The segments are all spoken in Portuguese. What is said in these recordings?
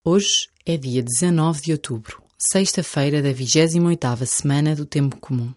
Hoje é dia 19 de outubro, sexta-feira da 28ª semana do Tempo Comum.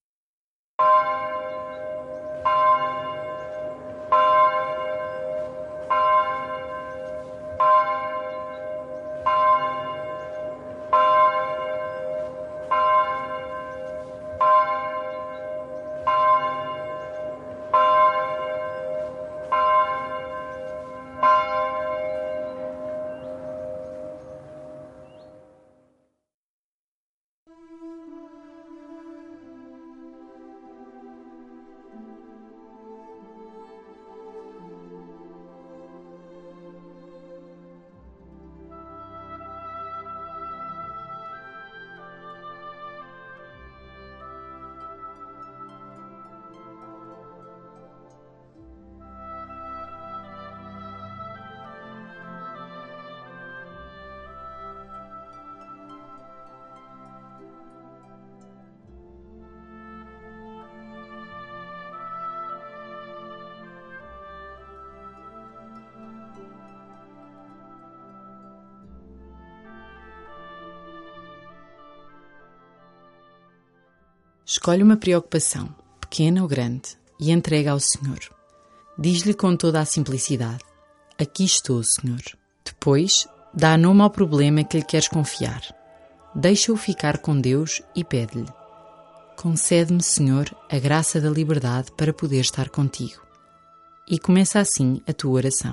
Escolhe uma preocupação, pequena ou grande, e entrega ao Senhor. Diz-lhe com toda a simplicidade: aqui estou, Senhor. Depois, dá nome ao problema que lhe queres confiar. Deixa-o ficar com Deus e pede-lhe: concede-me, Senhor, a graça da liberdade para poder estar contigo. E começa assim a tua oração.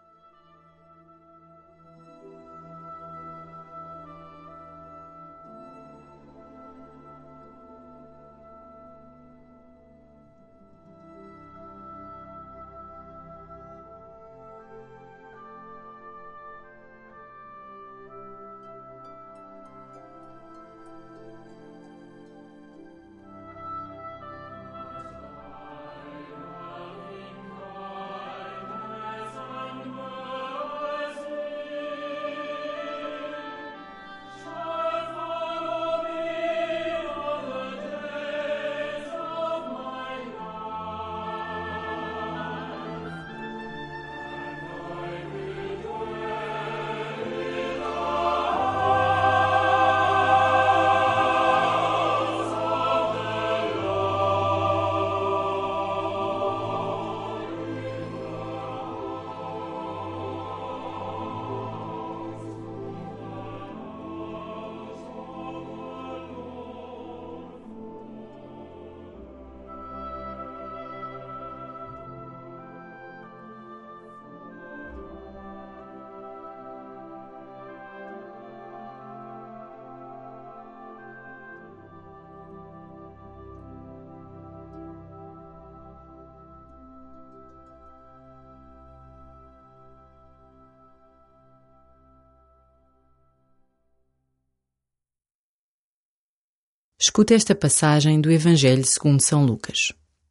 Escuta esta passagem do Evangelho segundo São Lucas.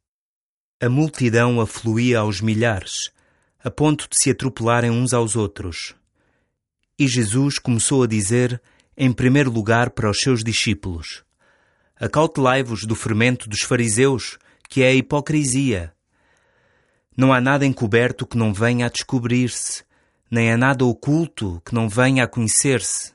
A multidão afluía aos milhares, a ponto de se atropelarem uns aos outros. E Jesus começou a dizer, em primeiro lugar, para os seus discípulos: acautelai-vos do fermento dos fariseus, que é a hipocrisia. Não há nada encoberto que não venha a descobrir-se, nem há nada oculto que não venha a conhecer-se.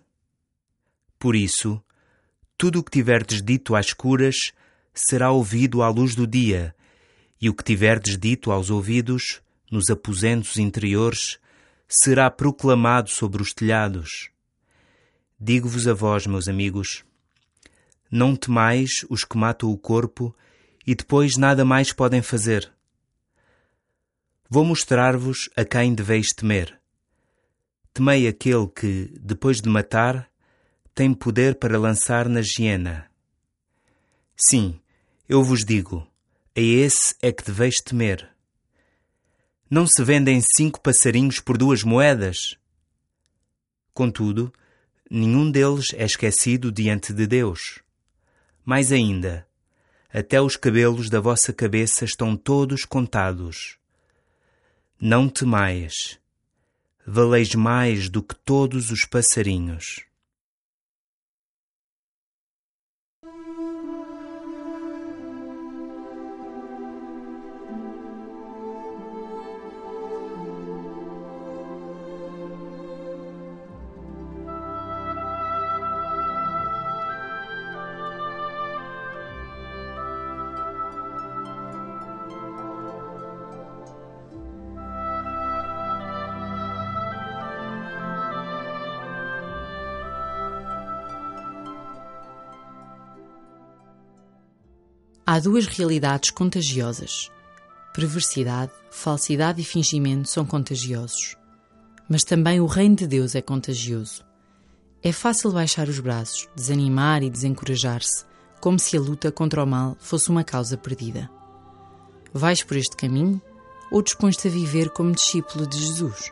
Por isso, tudo o que tiverdes dito às escuras será ouvido à luz do dia, e o que tiverdes dito aos ouvidos, nos aposentos interiores, será proclamado sobre os telhados. Digo-vos a vós, meus amigos, não temais os que matam o corpo e depois nada mais podem fazer. Vou mostrar-vos a quem deveis temer. Temei aquele que, depois de matar, tem poder para lançar na giena. Sim, eu vos digo, a esse é que deveis temer. Não se vendem 5 passarinhos por 2 moedas? Contudo, nenhum deles é esquecido diante de Deus. Mais ainda, até os cabelos da vossa cabeça estão todos contados. Não temais, valeis mais do que todos os passarinhos. Há duas realidades contagiosas. Perversidade, falsidade e fingimento são contagiosos. Mas também o reino de Deus é contagioso. É fácil baixar os braços, desanimar e desencorajar-se, como se a luta contra o mal fosse uma causa perdida. Vais por este caminho ou dispões-te a viver como discípulo de Jesus?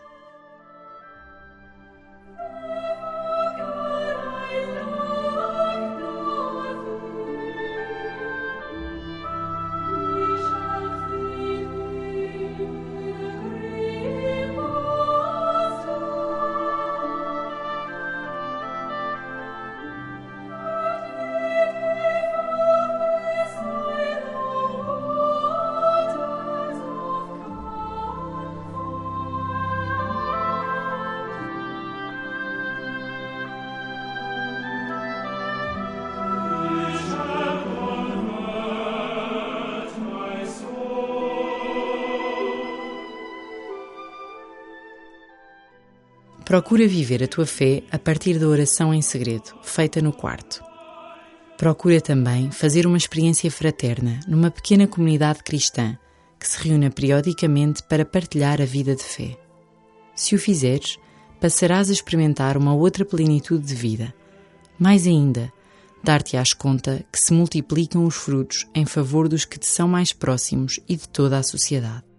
Procura viver a tua fé a partir da oração em segredo, feita no quarto. Procura também fazer uma experiência fraterna numa pequena comunidade cristã que se reúne periodicamente para partilhar a vida de fé. Se o fizeres, passarás a experimentar uma outra plenitude de vida. Mais ainda, dar-te-ás conta que se multiplicam os frutos em favor dos que te são mais próximos e de toda a sociedade.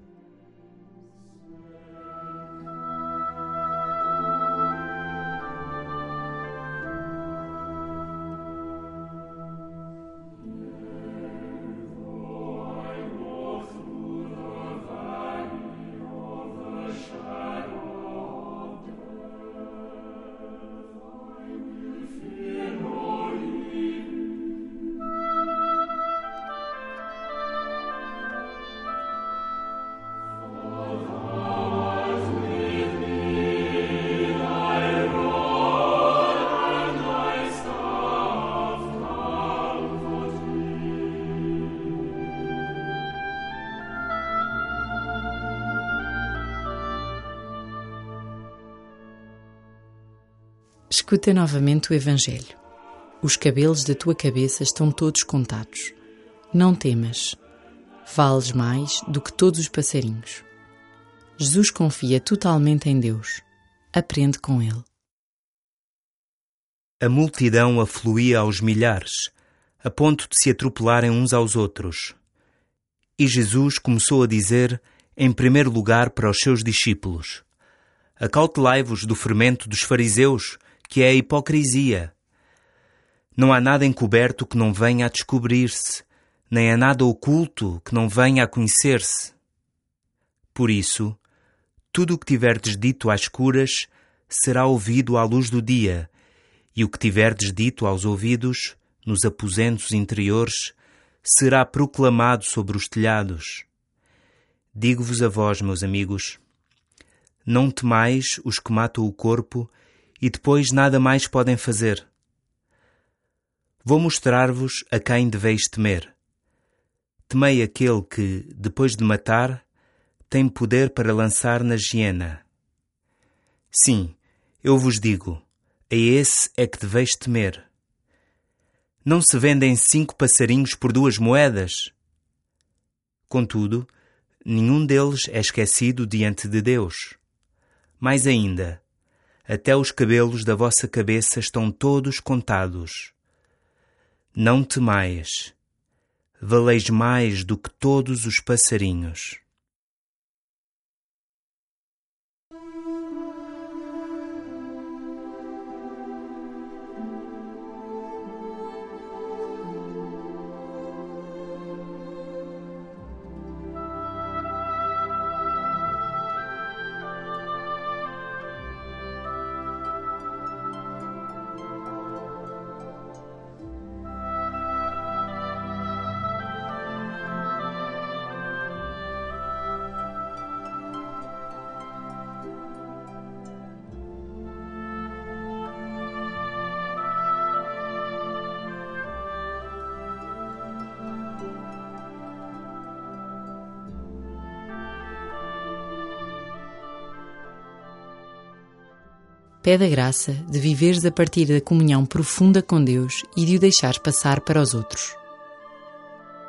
Escuta novamente o Evangelho. Os cabelos da tua cabeça estão todos contados. Não temas. Vales mais do que todos os passarinhos. Jesus confia totalmente em Deus. Aprende com Ele. A multidão afluía aos milhares, a ponto de se atropelarem uns aos outros. E Jesus começou a dizer, em primeiro lugar, para os seus discípulos: Acautelai-vos do fermento dos fariseus, que é a hipocrisia. Não há nada encoberto que não venha a descobrir-se, nem há nada oculto que não venha a conhecer-se. Por isso, tudo o que tiverdes dito às escuras será ouvido à luz do dia, e o que tiverdes dito aos ouvidos, nos aposentos interiores, será proclamado sobre os telhados. Digo-vos a vós, meus amigos, não temais os que matam o corpo e depois nada mais podem fazer. Vou mostrar-vos a quem deveis temer. Temei aquele que, depois de matar, tem poder para lançar na giena. Sim, eu vos digo, a esse é que deveis temer. Não se vendem 5 passarinhos por 2 moedas? Contudo, nenhum deles é esquecido diante de Deus. Mais ainda, até os cabelos da vossa cabeça estão todos contados. Não temais, valeis mais do que todos os passarinhos. Pede a graça de viveres a partir da comunhão profunda com Deus e de o deixares passar para os outros.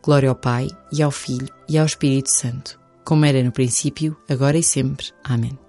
Glória ao Pai, e ao Filho, e ao Espírito Santo, como era no princípio, agora e sempre. Amém.